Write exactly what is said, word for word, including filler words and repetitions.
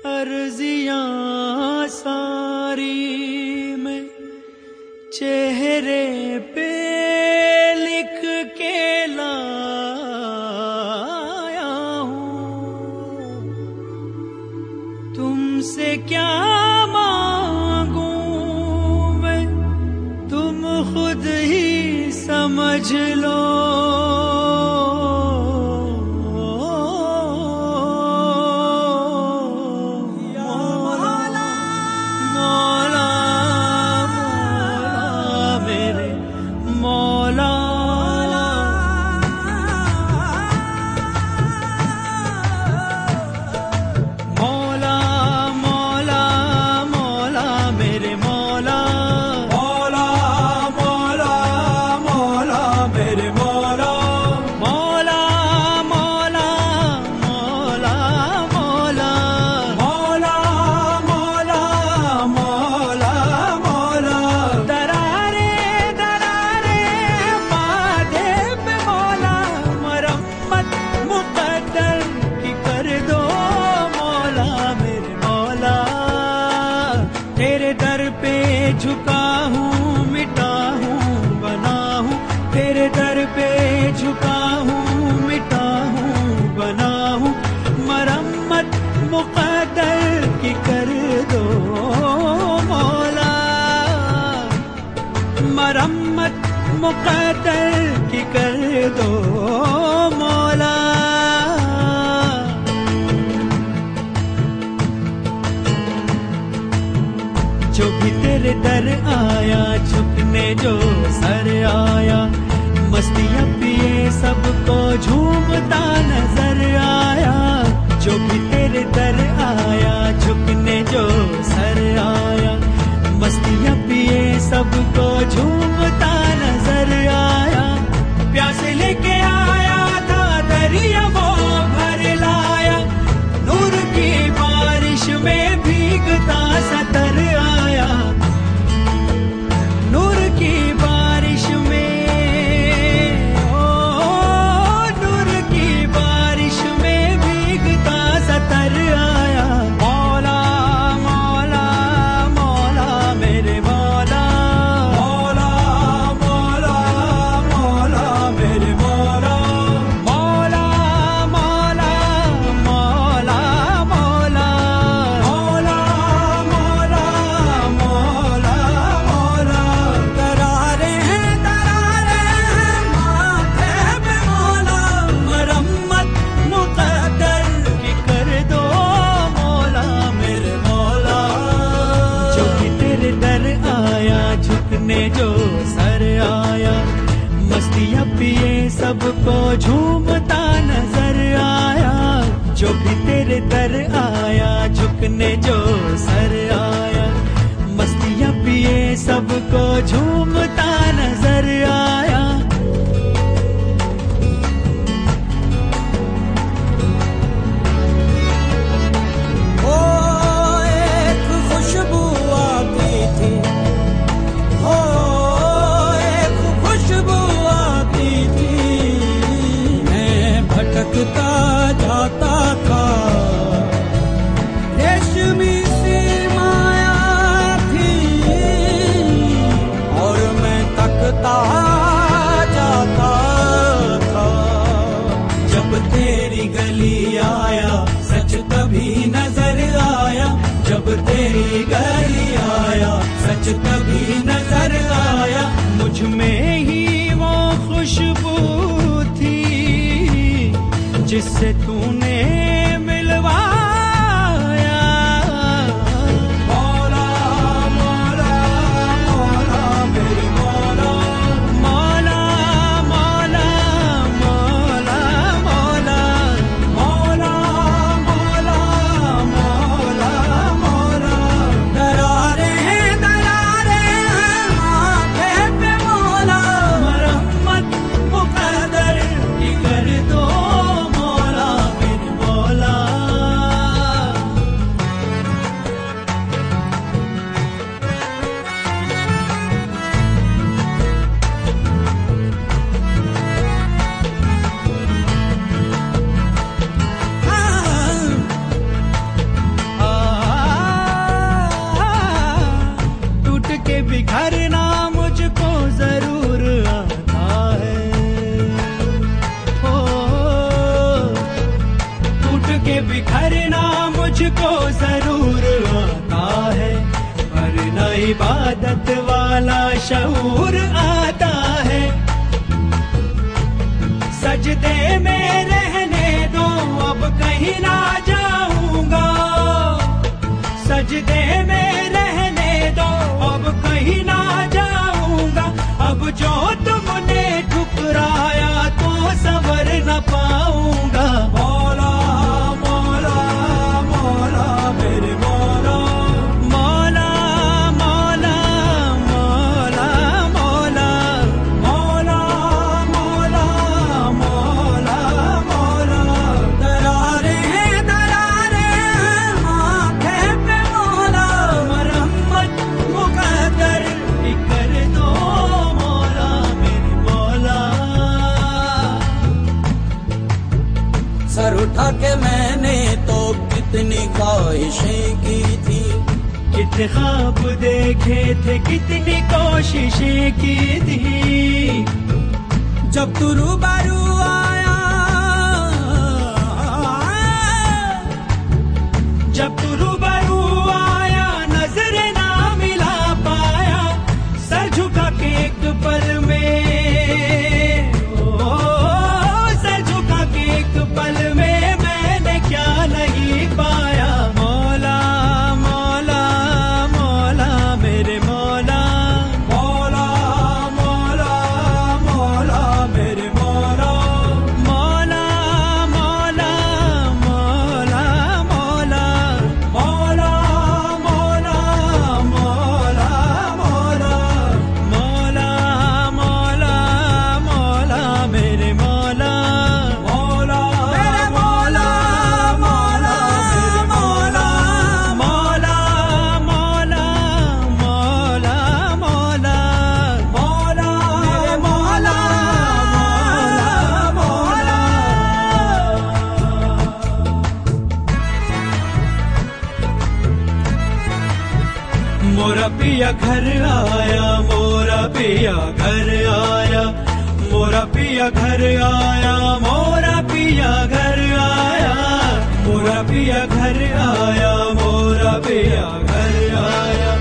अर्जियां सारी मैं चेहरे पे लिख के लाया हूँ। तुमसे क्या मांगूं मैं, तुम खुद ही समझ लो। झुका हूँ, मिटा हूँ, बना हूँ, तेरे दर पे झुका हूँ, मिटा हूँ, बना हूँ। मरम्मत मुक़द्दर की कर दो मौला, मरम्मत मुक़द्दर की कर दो मौला। जो भी तेरे दर आया, झुकने जो सर आया, मस्तियाँ पिए सबको झूमता नजर आया। जो भी तेरे दर आया, झुकने जो सर आया, मस्तियाँ पिए सबको झूमता नजर आया। प्यासे लेके आया था दरिया वो भर लाया, नूर की बारिश में भीगता सतर आया। नूर की बारिश में, ओ नूर की बारिश में भीगता सतर आया। मौला मौला मौला मेरे मौला, मौला मौला मौला मेरे मौला, मौला मौला मौला मौला, मौला मौला मौला मौला। दरारे हैं दरारे हैं माथे पे मौला, मरम्मत मुक़द्दर की कर दो मौला मेरे मौला। जो भी तेरे दर आया, झुकने जो सर आया, मस्तियाँ पिए सबको झूमता नजर आया। जो भी तेरे दर आया, झुकने जो सर आया, मस्तियाँ पिए सबको झूमता नजर आया। ओ एक खुशबू आती थी, ओ एक खुशबू आती थी, मैं भटकता जाता था। रेशमी सी माया थी और मैं तकता जाता था। जब तेरी गली आया, सच तभी नजर आया। जब तेरी गली आया, सच तभी नजर आया। मुझ में ही वो खुशबू थी जिससे तूने मिलवाया। मौला मौला मौला मेरे मौला, मौला मौला मौला मौला, मौला मौला मौला मौला। दरारे हैं दरारे हैं माथे पे मौला, मरम्मत मुक़द्दर की कर दो मौला मेरे मौला। मुझको जरूर आता है, पर न इबादत वाला शऊर आता है। सजदे में रहने दो, अब कहीं ना जाऊंगा। सजदे में रहने दो, अब कहीं ना जाऊंगा। अब जो तुमने ठुकराया तो सवर न पाऊंगा। मौला मौला मौला मेरे मौला, मौला मौला मौला मौला मौला मौला मौला मौला। दरारे दरारे माथे पे मौला, मरम्मत मुकद्दर कर दो मौला मेरे मौला। सर उठा के मैंने तो कितनी ख्वाहिशें की थी, कितने ख्वाब देखे थे, कितनी कोशिशें की थी। जब तू रूबरू आया, जब तू रूबरू आया, नजर ना मिला पाया। सर झुका के एक पल में, ओ सर झुका के एक पल में मैंने क्या नहीं पाया। मौला मौला मौला मेरे मौला, मौला मौला मौला मेरे मौला, मौला मौला मौला मौला मौला मौला मौला मौला मौला मौला मौला मेरे मौला, मौला मेरे मौला, मौला मेरे मौला, मौला मौला मौला मौला मौला मेरे मौला, मौला मौला। मोरा पिया घर आया, मोरा पिया घर आया, मोरा पिया घर आया, मोरा पिया घर आया, मोरा पिया घर आया, मोरा पिया घर आया।